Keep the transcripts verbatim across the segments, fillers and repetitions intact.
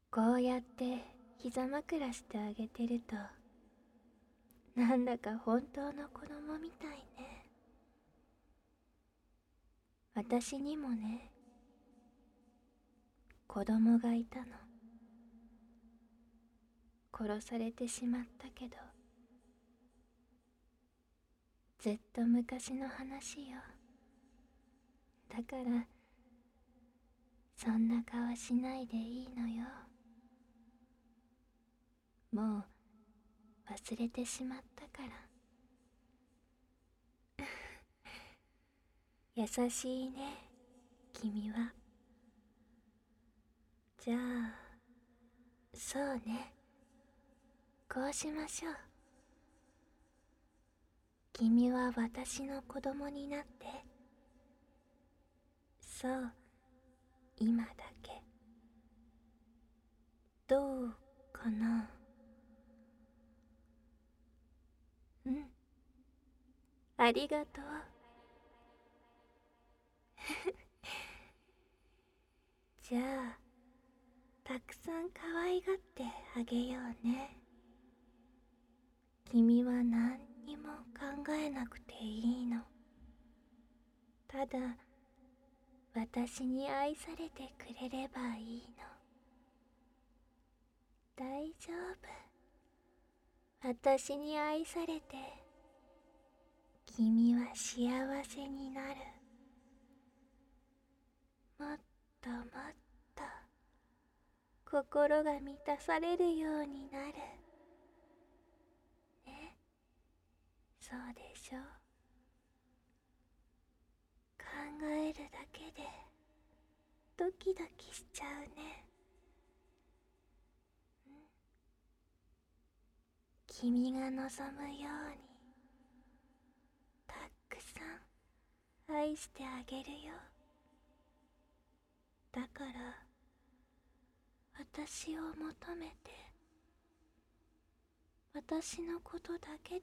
こうやって膝枕してあげてると、なんだか本当の子供みたいね。私にもね、子供がいたの。殺されてしまったけど、ずっと昔の話よ。だからそんな顔しないでいいのよ。もう忘れてしまったから。優しいね、君は。じゃあ、そうね、こうしましょう。君は私の子供になって。そう、今だけ。どうかな。うん、ありがとう。じゃあ、たくさん可愛がってあげようね。君は何にも考えなくていいの。ただ、私に愛されてくれればいいの。大丈夫。私に愛されて、君は幸せになる。もっともっと心が満たされるようになる。ね、そうでしょ。考えるだけでドキドキしちゃうね。うん、君が望むようにたくさん愛してあげるよ。だから私を求めて、私のことだけで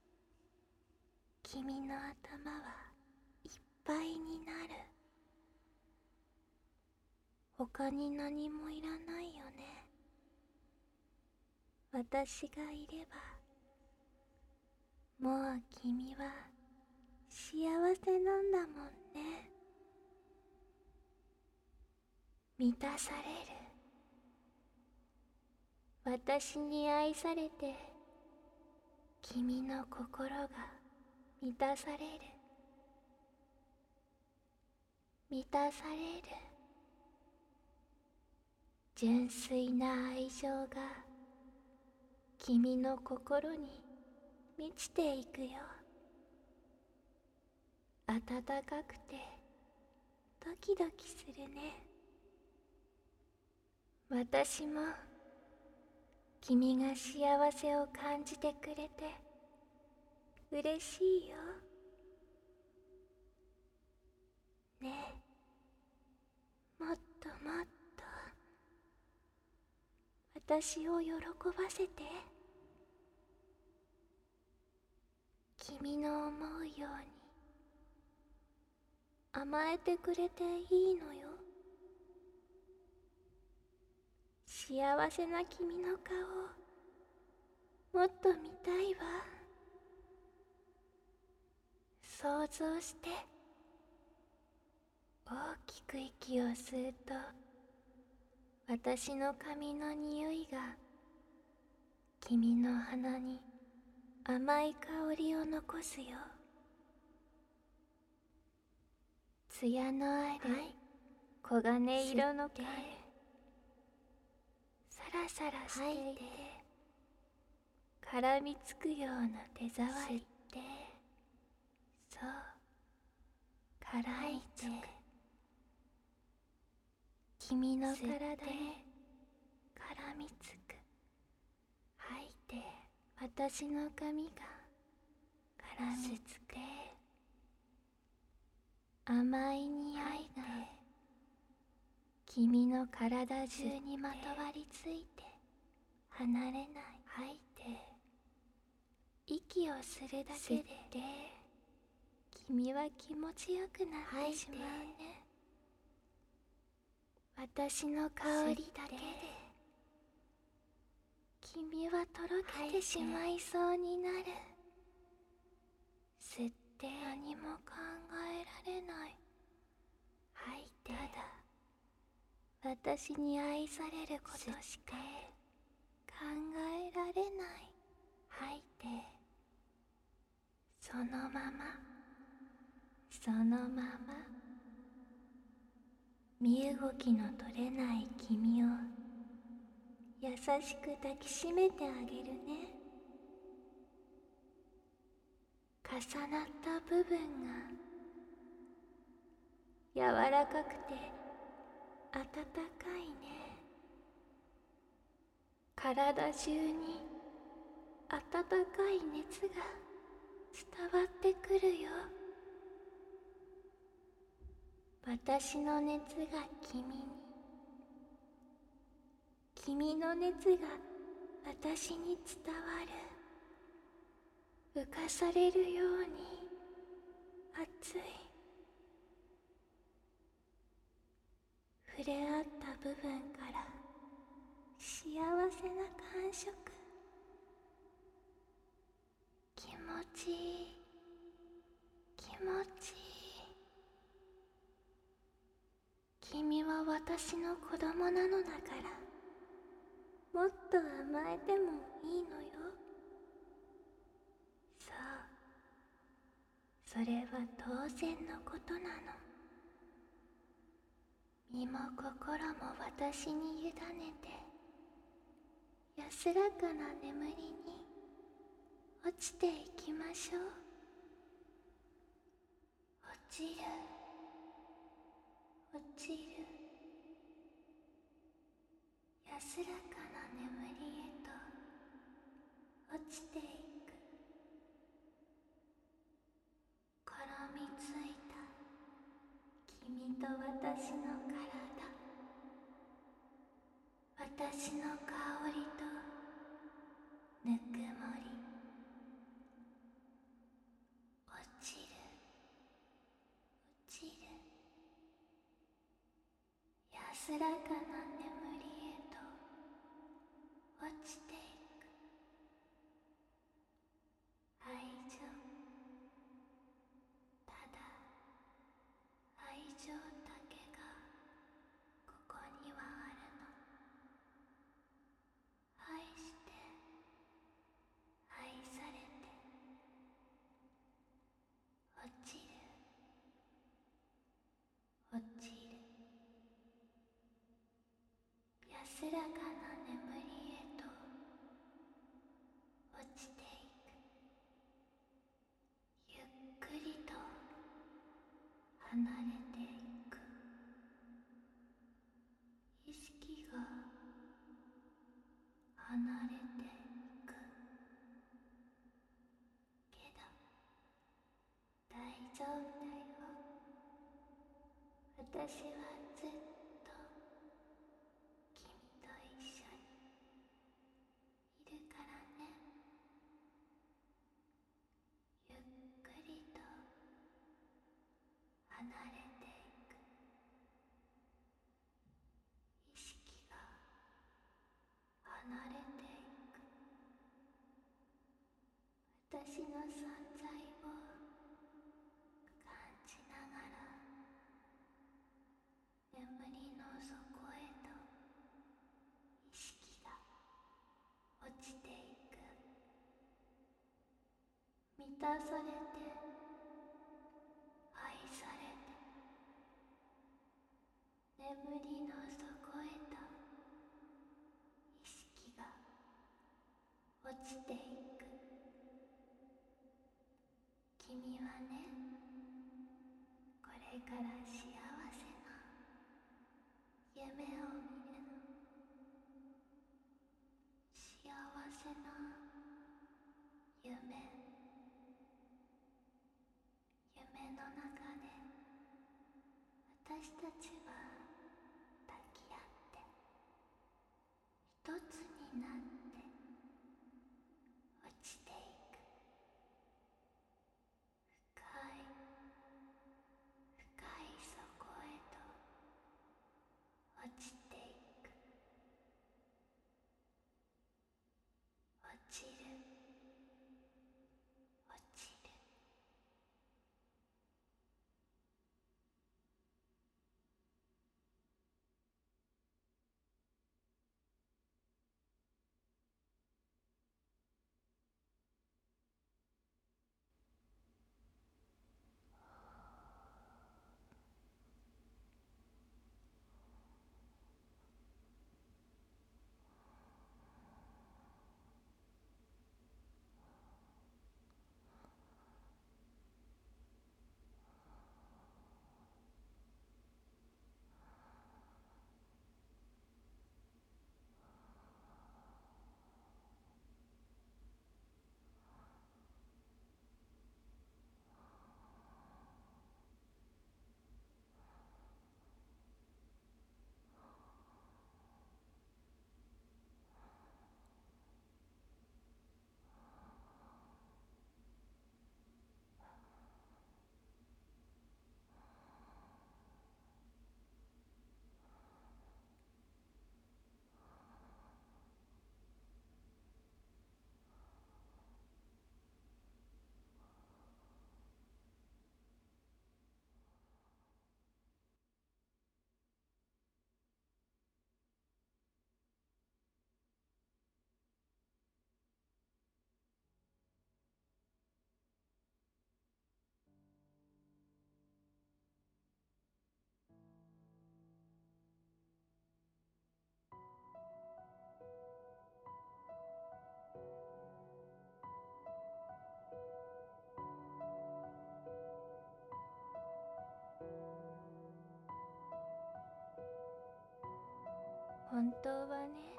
君の頭はいっぱいになる。他に何もいらないよね。私がいればもう君は幸せなんだもんね。満たされる。私に愛されて君の心が満たされる。満たされる。純粋な愛情が君の心に満ちていくよ。暖かくてドキドキするね。私も君が幸せを感じてくれて嬉しいよ。ねえ、もっともっと私を喜ばせて。君の思うように甘えてくれていいのよ。幸せな君の顔もっと見たいわ。想像して。大きく息を吸うと、私の髪の匂いが君の鼻に甘い香りを残すよ。艶のある黄金色の髪、サラサラしていて絡みつくような手触り。そう、絡みつく。君の体に絡みつく。吐いて、私の髪が絡みつく。甘い匂いが君の体中にまとわりついて離れない。吐いて、息をするだけで君は気持ちよくなってしまうね。私の香りだけで君はとろけてしまいそうになる。吸って何も考えられない。吐いて、ただ私に愛されることしか考えられない。吐いて、そのままそのまま身動きの取れない君を優しく抱きしめてあげるね。重なった部分が柔らかくて温かいね。体中に温かい熱が伝わってくるよ。私の熱が君に、君の熱が私に伝わる。浮かされるように熱い。触れ合った部分から幸せな感触。気持ちいい、気持ちいい。君は私の子供なのだから、もっと甘えてもいいのよ。そう、それは当然のことなの。身も心も私に委ねて、安らかな眠りに落ちていきましょう。落ちる、落ちる。安らかな眠りへと落ちていく。絡みついた君と私の体、私の香りとぬくもり。落ちる、落ちる。安らかな眠りへと落ちていく。愛情、ただ愛情だけがここにはあるの。愛して愛されて落ちる、落ちる。安らかな眠りへと落ちていく。ゆっくりと離れていく。意識が離れていくけど大丈夫だよ。私はずっと君と一緒にいるからね。ゆっくりと離れていく。意識が離れていく。私の存在を感じながら眠りの底へと意識が落ちていく。満たされて愛されて、眠りの底へと意識が落ちていく。君はね、これから幸せな夢を見るの。幸せな夢。夢の中で私たちは抱き合って一つになって落ちていく。深い深い底へと落ちていく。 本当はね、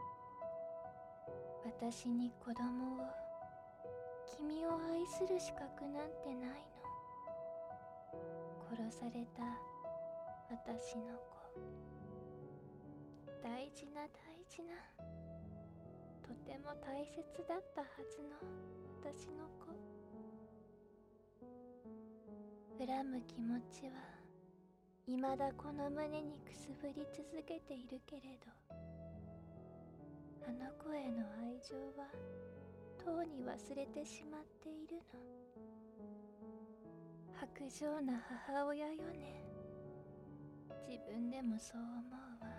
私に子供を、君を愛する資格なんてないの。殺された私の子、大事な大事な、とても大切だったはずの私の子。恨む気持ちは未だこの胸にくすぶり続けているけれど、あの子への愛情はとうに忘れてしまっているの。薄情な母親よね。自分でもそう思うわ。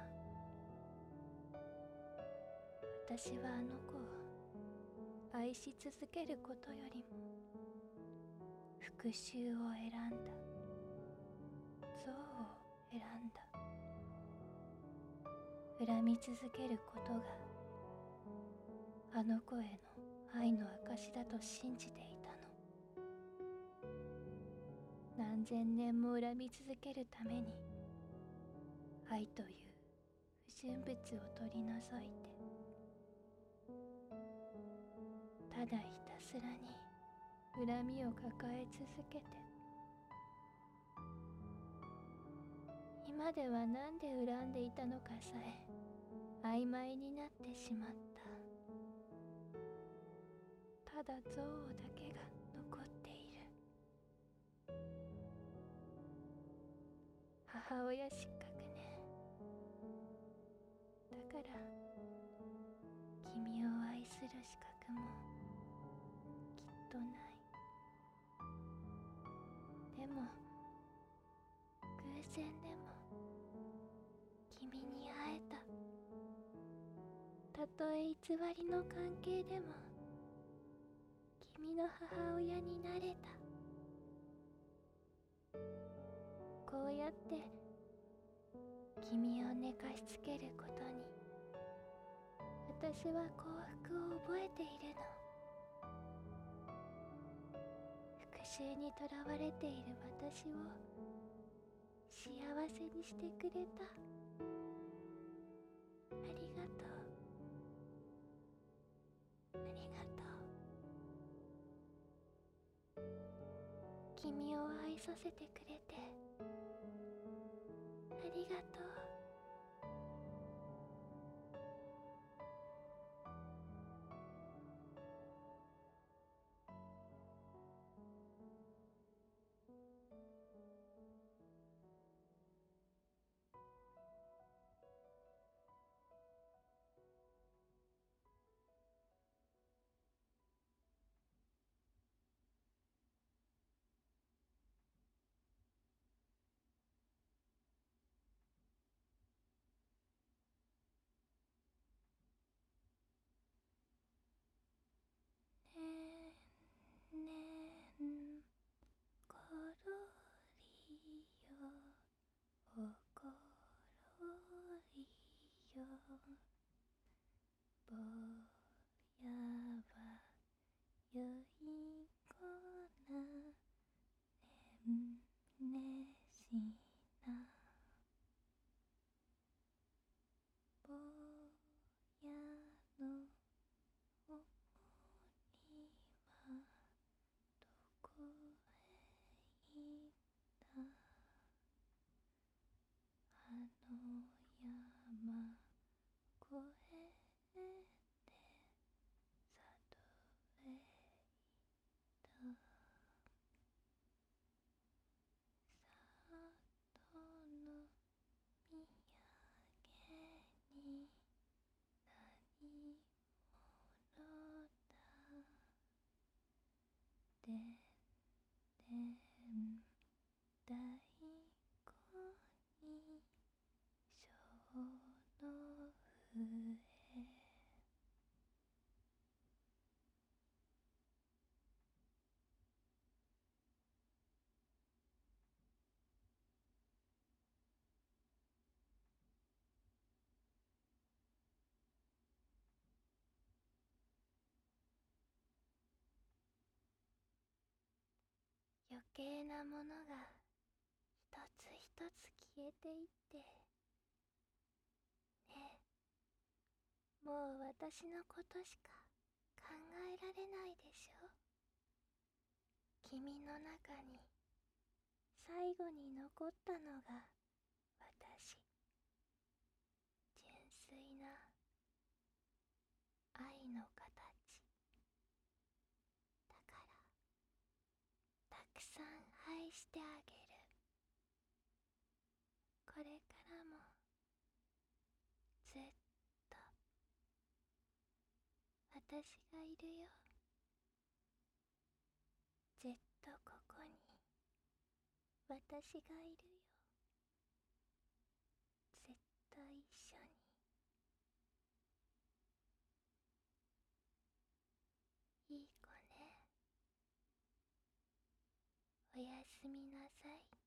私はあの子を愛し続けることよりも復讐を選んだ。憎悪を選んだ。恨み続けることがあの子への愛の証だと信じていたの。何千年も恨み続けるために愛という不純物を取り除いて、ただひたすらに恨みを抱え続けて、今では何で恨んでいたのかさえ曖昧になってしまった。ただ憎悪だけが残っている。母親失格ね。だから君を愛する資格もきっとない。でも偶然でも君に会えた。たとえ偽りの関係でも君の母親になれた。こうやって君を寝かしつけることに私は幸福を覚えているの。復讐にとらわれている私を幸せにしてくれた。ありがとう。ありがとう。君を愛させてくれてありがとう。ねんねんころりよ、おころりよ、ぼやはよい子な、ねんねしな。ぼやのおもりはどこへいった。あの山越えて里へいった。里の土産に何物だ。でんでん太鼓に小の笛。余計なものが一つ一つ消えていって、ねもう私のことしか考えられないでしょ。君の中に最後に残ったのが私。純粋な愛の形だから、たくさん愛してあげる。これからもずっと私がいるよ。ずっとここに私がいるよ。ずっと一緒に。いい子ね。おやすみなさい。